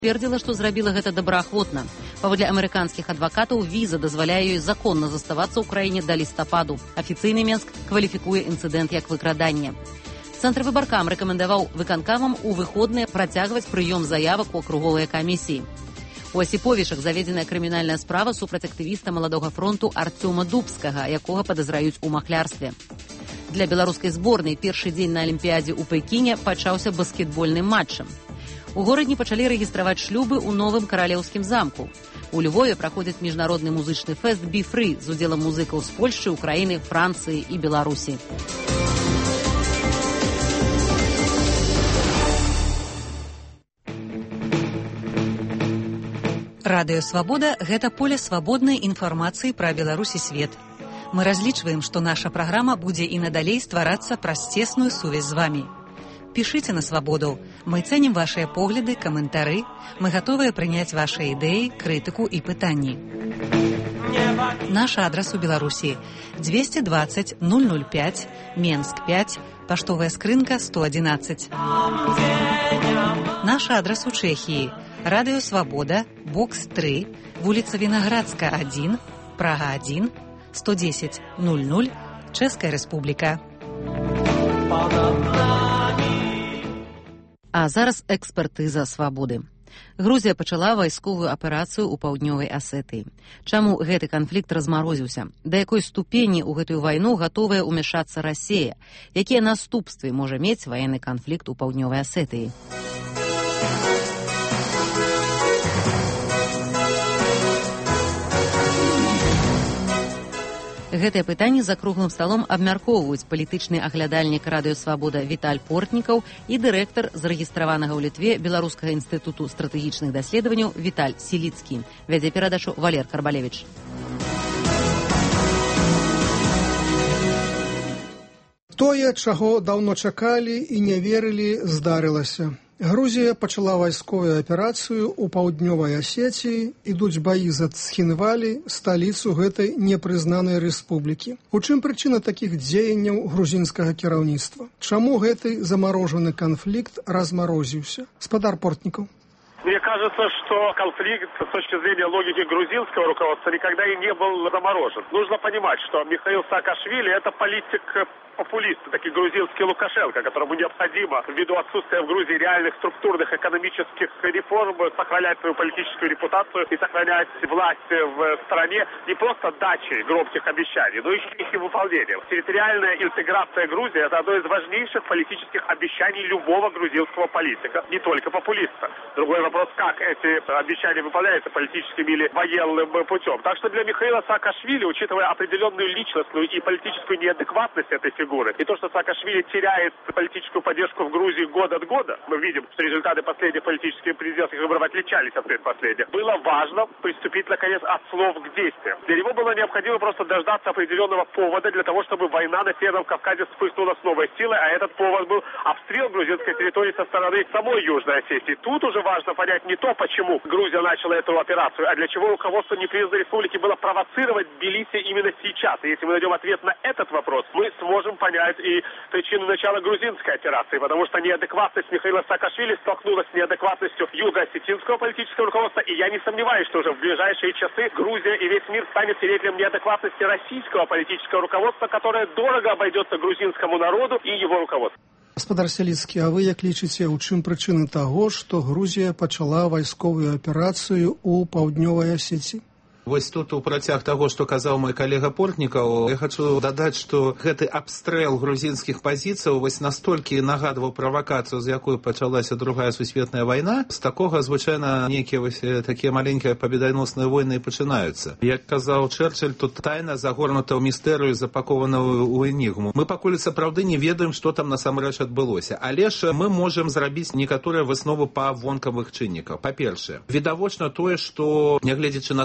Твердзіла, што зрабіла гэта добраахвотна. Паводле амерыканскіх адвакатаў, віза дазваляе ёй законна заставацца ў краіне да лістападу. Афіцыйны Менск кваліфікуе інцыдэнт як выкраданне. Цэнтр выбаркам рэкамендаваў выканкамам у выходныя працягваць прыём заявак у акруговыя камісіі. У Асіповішах заведзеная крымінальная справа супраць актывіста Маладога фронту Артёма Дубскага, якога падазраюць у махлярстве. Для беларускай зборнай першы дзень на Алімпіядзе ў Пекіне пачаўся баскетбольным матчам. У горадні пачалі рэгістраваць шлюбы ў новым каралеўскім замку. У Львове праходзіць міжнародны музычны фэст «Be Free» з удзелам музыкаў з Польшчы, Украіны, Францыі і Беларусі. Радыё «Свабода» – гэта поле свабоднай інфармацыі пра Беларусь і свет. Мы разлічваем, што наша праграма будзе і надалей стварацца праз цесную сувязь з вамі. Пішыце на «Свабоду». Мы цэнім вашыя погляды, каментары. Мы гатовыя прыняць вашыя ідэі, крытыку і пытанні. Наш адрас у Беларусі 220 005, Менск 5, паштовая скрынка 111. Наш адрас у Чэхіі. Радыё «Свабода», бокс 3, вуліца Вінаградска 1, Прага 1, 110 00, Чэшская Рэспубліка. А зараз экспертыза «Свабоды». Грузія пачала вайсковую аперацыю ў паўднёвай Асетыі. Чаму гэты канфлікт размарозіўся? Да якой ступені ў гэтую вайну гатовая ўмяшацца Расія? Якія наступствы можа мець ваенны канфлікт у паўднёвай Асетыі? Гэтыя пытанні за круглым сталом абмяркоўваюць палітычны аглядальнік радыё «Свабода» Віталь Портнікаў і дырэктар зарэгістраванага ў Літве Беларускага інстытуту стратэгічных даследаванняў Віталь Сіліцкі. Вядзе перадачу Валер Карбалевіч. Тое, чаго даўно чакалі і не верылі, здарылася. Грузія пачала вайсковую аперацыю ў паўднёвай Асетіі, ідуць баі за Цхінвалі, сталіцу гэтай непрызнанай рэспублікі. У чым прычына такіх дзеянняў грузінскага кіраўніцтва? Чаму гэты замарожаны канфлікт размарозіўся? Спадар Портнікаў. Мне кажется, что конфликт с точки зрения логики грузинского руководства никогда и не был заморожен. Нужно понимать, что Михаил Саакашвили – это политик-популист, такой грузинский Лукашенко, которому необходимо, ввиду отсутствия в Грузии реальных структурных экономических реформ, сохранять свою политическую репутацию и сохранять власть в стране не просто дачей громких обещаний, но еще их выполнением. Территориальная интеграция Грузии – это одно из важнейших политических обещаний любого грузинского политика, не только популиста. Другой вопрос, как эти обещания выполняются политическим или военным путем. Так что для Михаила Саакашвили, учитывая определенную личностную и политическую неадекватность этой фигуры, и то, что Саакашвили теряет политическую поддержку в Грузии год от года, мы видим, что результаты последних политических президентских выборов отличались от предпоследних, было важно приступить, наконец, от слов к действиям. Для него было необходимо просто дождаться определенного повода для того, чтобы война на Северном Кавказе вспыхнула с новой силой, а этот повод был обстрел грузинской территории со стороны самой Южной Осетии. Тут уже важно понять не то, почему Грузия начала эту операцию, а для чего руководство непризнанной республики было провоцировать Тбилиси именно сейчас. И если мы найдем ответ на этот вопрос, мы сможем понять и причину начала грузинской операции, потому что неадекватность Михаила Саакашвили столкнулась с неадекватностью юго-осетинского политического руководства, и я не сомневаюсь, что уже в ближайшие часы Грузия и весь мир станет свидетелем неадекватности российского политического руководства, которое дорого обойдется грузинскому народу и его руководству. Гаспадар Сяліцкі, а вы як лічыце, у чым прычыны таго, што Грузія пачала вайсковую аперацыю ў паўднёвай Асетіі? Вось тут у працяг таго, што казаў мой калега Портнікаў, я хачу дадаць, што гэты абстрэл грузінскіх пазіцыяў вось настолькі нагадваў правакацыю, з якой пачалася Другая сусветная вайна. З такога звычайна нейкія вось такія маленькія пабеданосныя войны пачынаюцца. Як казаў Чэрчыль, тут тайна загорнута ў містэрыю, запакована ў энігму. Мы пакуль сапраўды не ведаем, што там насамрэч адбылося, але ж мы можам зрабіць некаторыя высновы па вонкавых чынніках. Па-першае, відавочна тое, што, нягледзячы на тое, што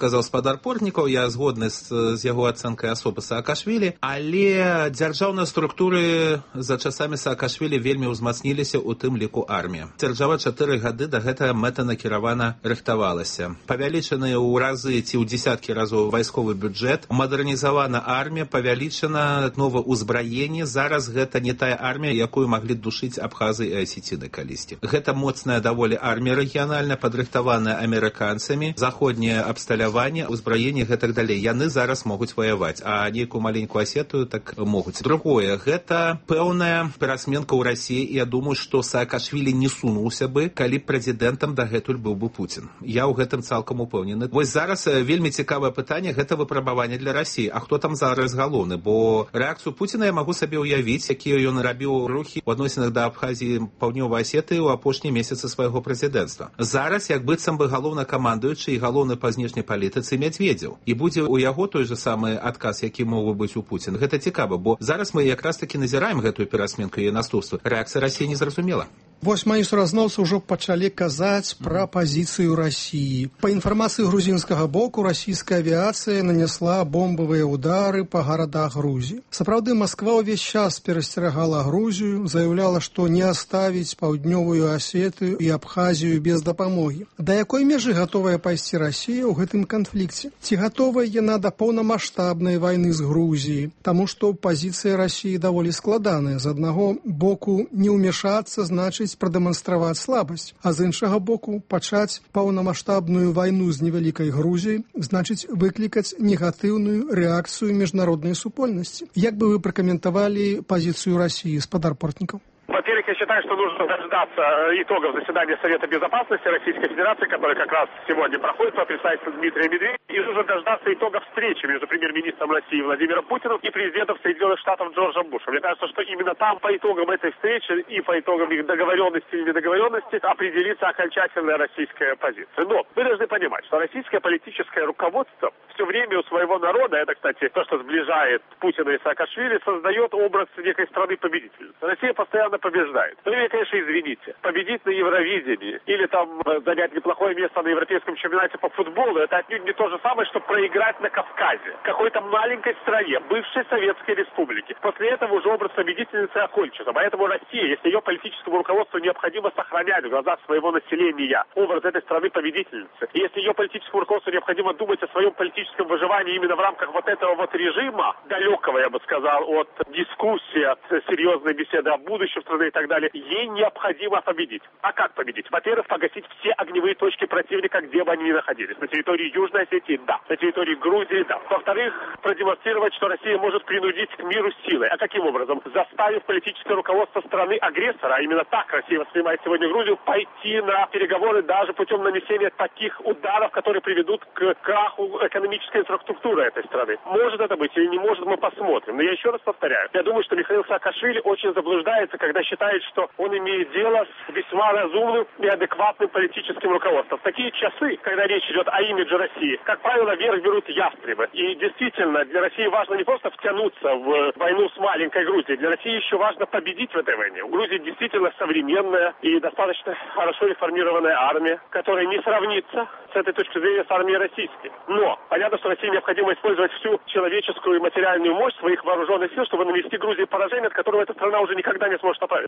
сказаў спадар Портнікаў, я згодны з яго ацэнкай асобы Саакашвілі, але дзяржаўныя структуры за часамі Саакашвілі вельмі ўзмацніліся, у тым ліку армія. Дзяржава 4 гады да гэтага мэтанакіравана рыхтавалася. Павялічаны ў разы ці ў дзесяткі разоў вайсковы бюджэт, мадэрнізавана армія, павялічана новае ўзбраенне. Зараз гэта не тая армія, якую маглі душыць абхазы і асеціны калісьці. Гэта моцная даволі армія рэгіянальна, падрыхтаваная амерыканцамі, заходняе абсталяванне, ўзбраенне, гэтак далей. Яны зараз могуць ваяваць, а нейкую маленькую Асетую так могуць. Другое, гэта пэўная перасменка ў Расіі, і я думаю, што Саакашвілі не сунуўся бы, калі прэзідэнтам дагэтуль быў бы Пуцін. Я ў гэтым цалкам упэўнены. Вось зараз вельмі цікавае пытанне, гэта выпрабаванне для Расіі. А хто там зараз галоўны? Бо рэакцыю Пуціна я магу сабе ўявіць, якія ён рабіў рухі ў адносінах да Абхазіі, Паўднёвай Асетыі ў апошнія месяцы свайго прэзідэнцтва. Зараз як быццам бы галоўнакамандуючы і галоўны па знешняй палітыцы Медведзеў. І будзе ў яго той же самы адказ, які мог бы быць у Пуціна. Гэта цікава, бо зараз мы якраз такі назіраем гэтую перасменку і наступству. Рэакцыя Расіі незразумела. Вось маі суразмоўцы ўжо пачалі казаць пра пазіцыю Расіі. Па інфармацыі грузінскага боку, расійская авіяцыя нанесла бомбавыя ўдары па гарадах Грузіі. Сапраўды, Масква ўвесь час перасцерагала Грузію, заяўляла, што не аставіць Паўднёвую Асетыю і Абхазію без дапамогі. Да якой межы гатовая пайсці Расія ў гэтым канфлікце? Ці гатовая яна да поўнамаштабнай вайны з Грузіяй? Таму што пазіцыя Расіі даволі складаная. З аднаго боку, не ўмешацца значыць прадэманстраваць слабасць, а з іншага боку пачаць паўнамаштабную вайну з невялікай Грузіяй значыць выклікаць негатыўную рэакцыю міжнароднай супольнасці. Як бы вы пракаментавалі пазіцыю Расіі, спадар Портнікаў? Во-первых, я считаю, что нужно дождаться итогов заседания Совета Безопасности Российской Федерации, который как раз сегодня проходит по представительству Дмитрия Медведева, и нужно дождаться итогов встречи между премьер-министром России Владимиром Путиным и президентом Соединенных Штатов Джорджем Бушем. Мне кажется, что именно там по итогам этой встречи и по итогам их договоренности или недоговоренности определится окончательная российская позиция. Но вы должны понимать, что российское политическое руководство все время у своего народа, это, кстати, то, что сближает Путина и Саакашвили, создает образ некой страны-победительницы. Россия постоянно побеждает. Ну, или, конечно, извините, победить на Евровидении или там занять неплохое место на европейском чемпионате по футболу, это отнюдь не то же самое, что проиграть на Кавказе, какой-то маленькой стране, бывшей Советской Республики. После этого уже образ победительницы окончится. Поэтому Россия, если ее политическому руководству необходимо сохранять в глазах своего населения образ этой страны-победительницы, и если ее политическому руководству необходимо думать о своем политическом выживании именно в рамках вот этого вот режима, далекого, я бы сказал, от дискуссии, от серьезной беседы о будущем страны и так далее, ей необходимо победить. А как победить? Во-первых, погасить все огневые точки противника, где бы они ни находились. На территории Южной Осетии – да. На территории Грузии – да. Во-вторых, продемонстрировать, что Россия может принудить к миру силой. А каким образом? Заставив политическое руководство страны-агрессора, а именно так Россия воспринимает сегодня Грузию, пойти на переговоры даже путем нанесения таких ударов, которые приведут к краху экономической инфраструктуры этой страны. Может это быть или не может, мы посмотрим. Но я еще раз повторяю, я думаю, что Михаил Саакашвили очень заблуждается, когда считает, что он имеет дело с весьма разумным и адекватным политическим руководством. В такие часы, когда речь идет о имидже России, как правило, вверх берут ястребы. И действительно, для России важно не просто втянуться в войну с маленькой Грузией, для России еще важно победить в этой войне. У Грузии действительно современная и достаточно хорошо реформированная армия, которая не сравнится с этой точки зрения с армией российской. Но понятно, что России необходимо использовать всю человеческую и материальную мощь своих вооруженных сил, чтобы нанести Грузии поражение, от которого эта страна уже никогда не сможет оправиться.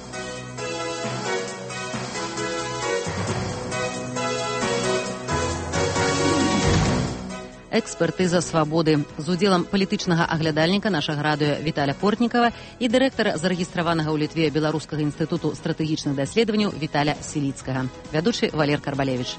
Экспертыза свабоды з удзелам палітычнага аглядальніка нашага радыё Віталя Портнікава і дырэктара зарэгістраванага ў Літве Беларускага інстытуту стратэгічных даследаванняў Віталя Сіліцкага. Вядучы Валер Карбалевіч.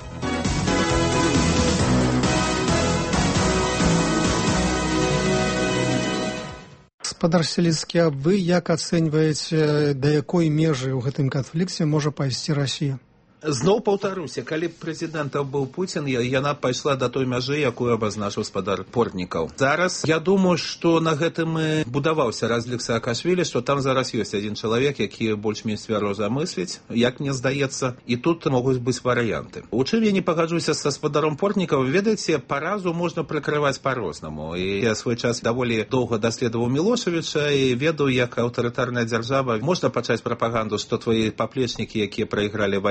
Спадар Сіліцкі, а вы як ацэньваеце, да якой межы ў гэтым канфлікце можа пайсці Расія? Зноў паўтаруся, калі прэзідэнтам быў Пуцін, яна пайшла да той мяжы, якую абазначыў спадар Портнікаў. Зараз я думаю, што на гэтым і будаваўся разлік Саакашвілі, што там зараз ёсць адзін чалавек, які больш-менш цвяроза мысліць, як мне здаецца, і тут могуць быць варыянты. У чым я не пагаджуся са спадаром Портнікаў, ведаеце, паразу можна прыкрываць па-рознаму. І я свой час даволі доўга даследаваў Мілошавіча і ведаў, як аўтарытарная дзяржава можна пачаць прапаганду, што твои паплечнікі, якія прайгралі вайну, якая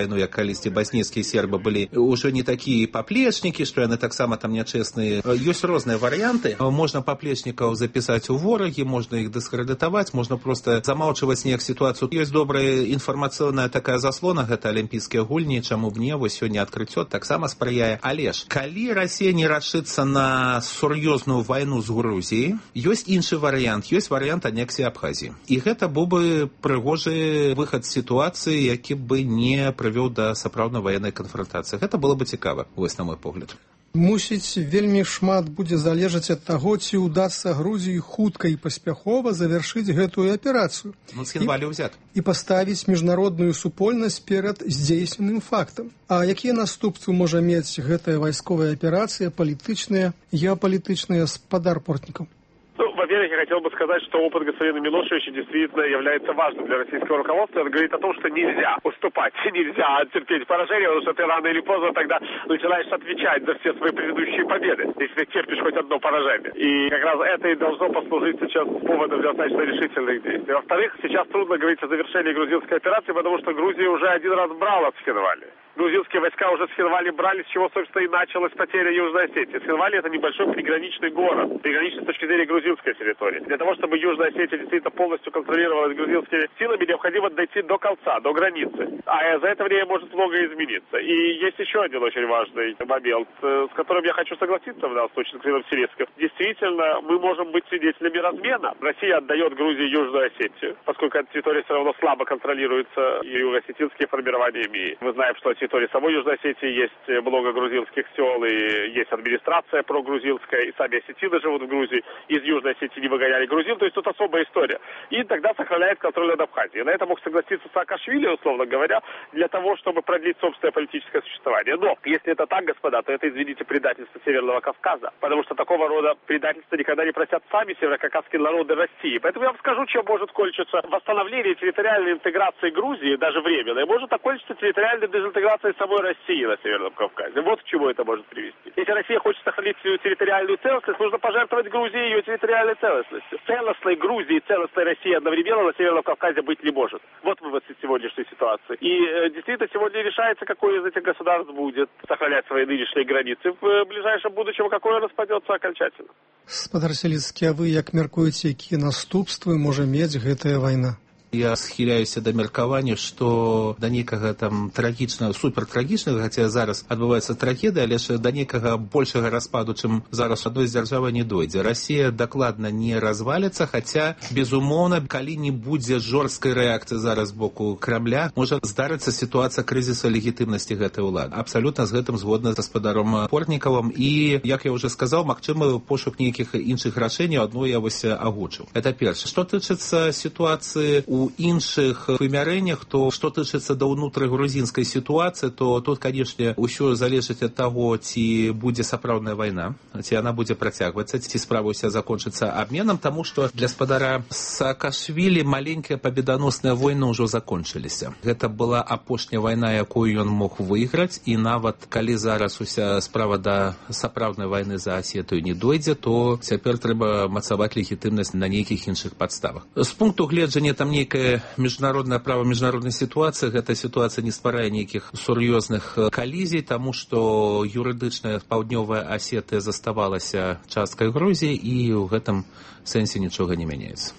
калісьці баснійскія сербы былі ўжо не такія паплечнікі, што яны таксама там нячэсныя. Ёсць розныя варыянты. Можна паплечнікаў запісаць у ворагі, можна іх дыскрэдытаваць, можна проста замаўчваць неяк сітуацыю. Ёсць добрая інфармацыйная такая заслона, гэта алімпійскія гульні, чаму б не, вось сёння адкрыццё таксама спрыяе. Але ж, калі Расія не рашыцца на сур'ёзную вайну з Грузіяй, ёсць іншы варыянт, ёсць варыянт анексіі Абхазіі. І гэта быў бы прыгожы выхад з сітуацыі, які бы не прывёў да сапраўднай ваеннай канфронтацыі. Гэта было бы цікава, вось на мой погляд. Мусіць, вельмі шмат будзе залежаць ад таго, ці ўдасца Грузіі хутка і паспяхова завяршыць гэтую аперацыю. Цхінвалі ўзят. І паставіць міжнародную супольнасць перад здзейсненым фактам. А якія наступствы можа мець гэтая вайсковая аперацыя, палітычная, геапалітычная, спадар Портнікаў? Во-первых, я хотел бы сказать, что опыт господина Милошевича действительно является важным для российского руководства. Он говорит о том, что нельзя уступать, нельзя терпеть поражение, потому что ты рано или поздно тогда начинаешь отвечать за все свои предыдущие победы, если ты терпишь хоть одно поражение. И как раз это и должно послужить сейчас поводом для достаточно решительных действий. Во-вторых, сейчас трудно говорить о завершении грузинской операции, потому что Грузия уже один раз брала Цхинвали. Грузинские войска уже Цхинвали брали, с чего, собственно, и началась потеря Южной Осетии. Цхинвали – это небольшой приграничный город, приграничный с точки зрения грузинской территории. Для того, чтобы Южная Осетия действительно полностью контролировалась грузинскими силами, необходимо дойти до конца, до границы. А за это время может многое измениться. И есть еще один очень важный момент, с которым я хочу согласиться в данном случае, с господином Сирецким. Действительно, мы можем быть свидетелями размена. Россия отдает Грузии Южную Осетию, поскольку эта территория все равно слабо контролируется юго-осетинскими формированиями. Мы знаем, что на территории самой Южной Осетии есть много грузинских сел, и есть администрация прогрузинская, и сами осетины живут в Грузии. Из Южной Осетии не выгоняли грузин, то есть тут особая история. И тогда сохраняет контроль над Абхазией. На это мог согласиться Саакашвили, условно говоря, для того, чтобы продлить собственное политическое существование. Но если это так, господа, то это, извините, предательство Северного Кавказа, потому что такого рода предательства никогда не простят сами северокавказские народы России. Поэтому я вам скажу, чем может кончиться восстановление территориальной интеграции Грузии, даже временной, может окончиться территориальной дезинтеграцией самой России на Северном Кавказе. Вот к чему это может привести. Если Россия хочет сохранить свою территориальную целостность, нужно пожертвовать Грузии ее территориальной целостностью. Целостной Грузии и целостной России одновременно на Северном Кавказе быть не может. Вот вывод из сегодняшней ситуации. И действительно сегодня решается, какое из этих государств будет сохранять свои нынешние границы. В ближайшем будущем какое распадется окончательно. Спадар Сяліцкі, а вы як мяркуеце, якія наступствы можа мець гэтая вайна? Я схіляюся да меркавання, што да нейкага там трагічнага, супертрагічнага, хаця зараз адбываецца трагедыя, але ж да нейкага большага распаду, чым зараз адной з дзяржавы не дойдзе. Расія дакладна не разваліцца, хаця, безумоўна, калі не будзе жорсткай рэакцыі зараз з боку Крамля, можа здарыцца сітуацыя крызіса легітымнасці гэтай улады. Абсалютна з гэтым згодна з гаспадаром Портнікавым. І, як я ўжо сказаў, магчымы пошук нейкіх іншых рашэнняў, адно я вось агучыў. Это першае. Што тычыцца сітуацыі у іншых вымярэннях, то што тычыцца да ўнутры грузінскай сітуацыі, то тут, канешне, усё залежыць ад таго, ці будзе сапраўдная вайна, ці яна будзе працягвацца, ці справа ўся закончыцца абменам, таму што для спадара Саакашвілі маленькія пабеданосныя войны ўжо закончыліся. Гэта была апошняя вайна, якую ён мог выйграць, і нават калі зараз уся справа да сапраўднай вайны за Асетыю не дойдзе, то цяпер трэба мацаваць легітымнасць на нейкіх іншых падставах. З пункту гледжання там нейкая міжнароднае права, міжнародная сітуацыя, гэта сітуацыя не стварае нейкіх сур'ёзных калізій, таму што юрыдычная паўднёвая Асетыя заставалася часткай Грузіі, і ў гэтым сэнсе нічога не мяняецца.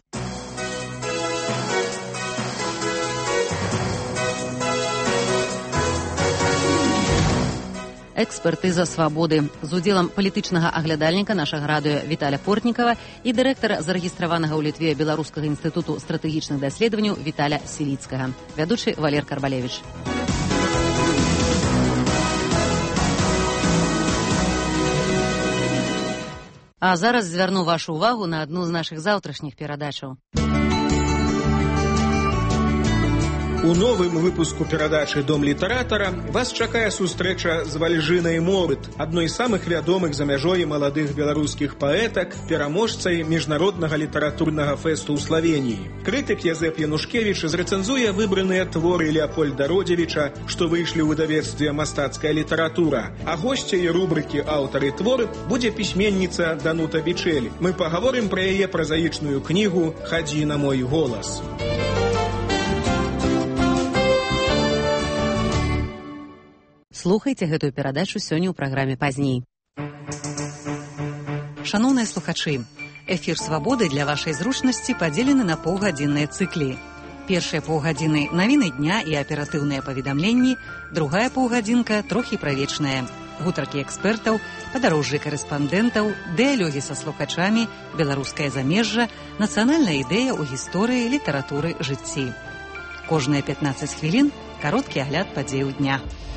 Экспертыза свабоды з удзелам палітычнага аглядальніка нашага радыё Віталя Портнікава і дырэктара зарэгістраванага ў Літве Беларускага інстытуту стратэгічных даследаванняў Віталя Сіліцкага. Вядучы Валер Карбалевіч. А зараз звярну вашу ўвагу на адну з нашых заўтрашніх перадачаў. У новым выпуску перадачы «Дом літаратара» вас чакае сустрэча з Вальжынай Морыт, адной з самых вядомых за мяжой маладых беларускіх паэтак, пераможцай міжнароднага літаратурнага фэсту ў Славеніі. Крытык Язэп Янушкевіч зрэцэнзуе выбраныя творы Леапольда Родзевіча, што выйшлі ў выдавецтве «Мастацкая літаратура», а госцяй рубрыкі «Аўтары творы» будзе пісьменніца Данута Бичель. Мы пагаворым пра яе празаічную кнігу «Хадзі на мой голас». Слухайце гэтую перадачу сёння ў праграме пазней. Шаноўныя слухачы, эфір «Свабоды» для вашай зручнасці падзелены на паўгадзінныя цыклі. Першыя паўгадзіны – навіны дня і аператыўныя паведамленні, другая паўгадзінка – трохі правечная. Гутаркі экспертаў, падарожжы карэспандэнтаў, дыялогі са слухачамі, беларускае замежжа, нацыянальная ідэя ў гісторыі, літаратуры, жыцці. Кожныя 15 хвілін – кароткі агляд падзеяў дня.